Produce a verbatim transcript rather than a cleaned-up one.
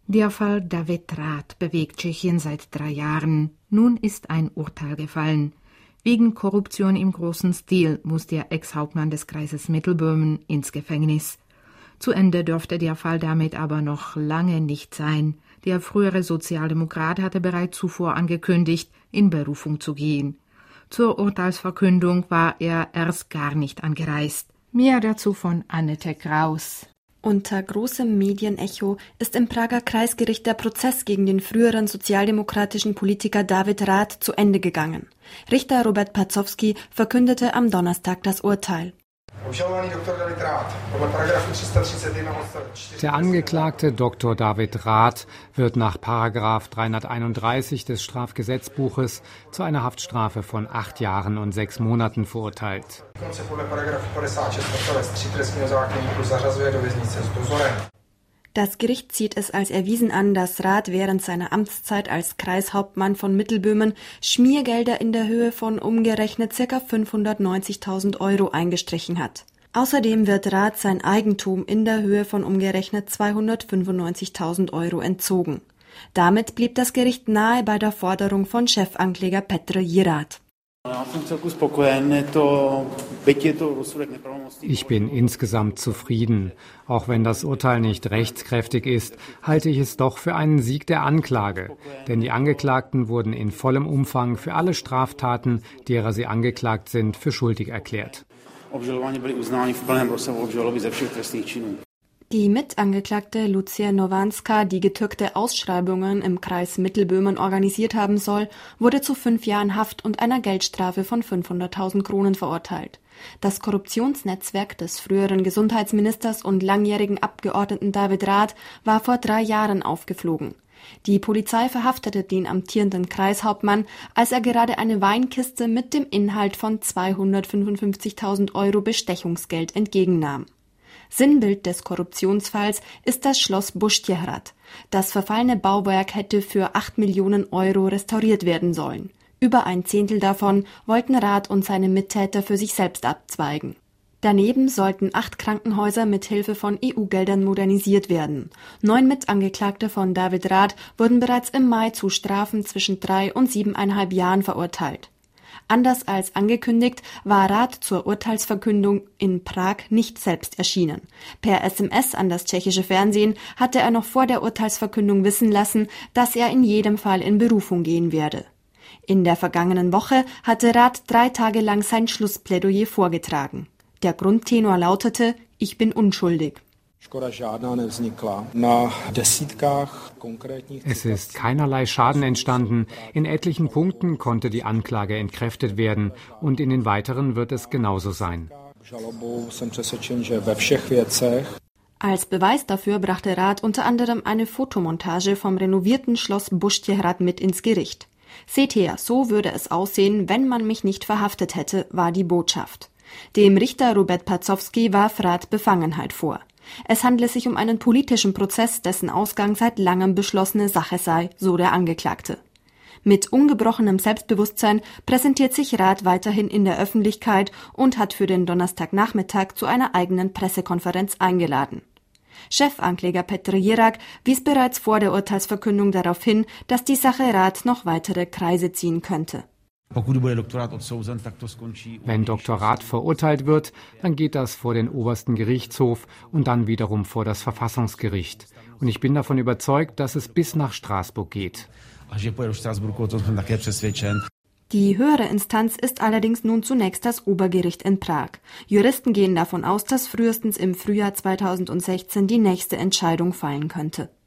Der Fall David Rath bewegt Tschechien seit drei Jahren. Nun ist ein Urteil gefallen. Wegen Korruption im großen Stil muss der Ex-Hauptmann des Kreises Mittelböhmen ins Gefängnis. Zu Ende dürfte der Fall damit aber noch lange nicht sein. Der frühere Sozialdemokrat hatte bereits zuvor angekündigt, in Berufung zu gehen. Zur Urteilsverkündung war er erst gar nicht angereist. Mehr dazu von Annette Kraus. Unter großem Medienecho ist im Prager Kreisgericht der Prozess gegen den früheren sozialdemokratischen Politiker David Rath zu Ende gegangen. Richter Robert Pacowski verkündete am Donnerstag das Urteil. Der Angeklagte Doktor David Rath wird nach Paragraph dreihunderteinunddreißig des Strafgesetzbuches zu einer Haftstrafe von acht Jahren und sechs Monaten verurteilt. Das Gericht sieht es als erwiesen an, dass Rath während seiner Amtszeit als Kreishauptmann von Mittelböhmen Schmiergelder in der Höhe von umgerechnet ca. fünfhundertneunzigtausend Euro eingestrichen hat. Außerdem wird Rath sein Eigentum in der Höhe von umgerechnet zweihundertfünfundneunzigtausend Euro entzogen. Damit blieb das Gericht nahe bei der Forderung von Chefankläger Petr Jirat. Ich bin insgesamt zufrieden. Auch wenn das Urteil nicht rechtskräftig ist, halte ich es doch für einen Sieg der Anklage. Denn die Angeklagten wurden in vollem Umfang für alle Straftaten, derer sie angeklagt sind, für schuldig erklärt. Die Mitangeklagte Lucia Novanska, die getürkte Ausschreibungen im Kreis Mittelböhmen organisiert haben soll, wurde zu fünf Jahren Haft und einer Geldstrafe von fünfhunderttausend Kronen verurteilt. Das Korruptionsnetzwerk des früheren Gesundheitsministers und langjährigen Abgeordneten David Rath war vor drei Jahren aufgeflogen. Die Polizei verhaftete den amtierenden Kreishauptmann, als er gerade eine Weinkiste mit dem Inhalt von zweihundertfünfundfünfzigtausend Euro Bestechungsgeld entgegennahm. Sinnbild des Korruptionsfalls ist das Schloss Buschtjehrad. Das verfallene Bauwerk hätte für acht Millionen Euro restauriert werden sollen. Über ein Zehntel davon wollten Rath und seine Mittäter für sich selbst abzweigen. Daneben sollten acht Krankenhäuser mit Hilfe von E U-Geldern modernisiert werden. Neun Mitangeklagte von David Rath wurden bereits im Mai zu Strafen zwischen drei und siebeneinhalb Jahren verurteilt. Anders als angekündigt, war Rath zur Urteilsverkündung in Prag nicht selbst erschienen. Per S M S an das tschechische Fernsehen hatte er noch vor der Urteilsverkündung wissen lassen, dass er in jedem Fall in Berufung gehen werde. In der vergangenen Woche hatte Rath drei Tage lang sein Schlussplädoyer vorgetragen. Der Grundtenor lautete: Ich bin unschuldig. Es ist keinerlei Schaden entstanden. In etlichen Punkten konnte die Anklage entkräftet werden und in den weiteren wird es genauso sein. Als Beweis dafür brachte Rath unter anderem eine Fotomontage vom renovierten Schloss Buschtjehrad mit ins Gericht. Seht her, so würde es aussehen, wenn man mich nicht verhaftet hätte, war die Botschaft. Dem Richter Robert Pacowski warf Rath Befangenheit vor. Es handle sich um einen politischen Prozess, dessen Ausgang seit langem beschlossene Sache sei, so der Angeklagte. Mit ungebrochenem Selbstbewusstsein präsentiert sich Rath weiterhin in der Öffentlichkeit und hat für den Donnerstagnachmittag zu einer eigenen Pressekonferenz eingeladen. Chefankläger Petr Jirak wies bereits vor der Urteilsverkündung darauf hin, dass die Sache Rath noch weitere Kreise ziehen könnte. Wenn Doktor Rath verurteilt wird, dann geht das vor den obersten Gerichtshof und dann wiederum vor das Verfassungsgericht. Und ich bin davon überzeugt, dass es bis nach Straßburg geht. Die höhere Instanz ist allerdings nun zunächst das Obergericht in Prag. Juristen gehen davon aus, dass frühestens im Frühjahr zweitausendsechzehn die nächste Entscheidung fallen könnte.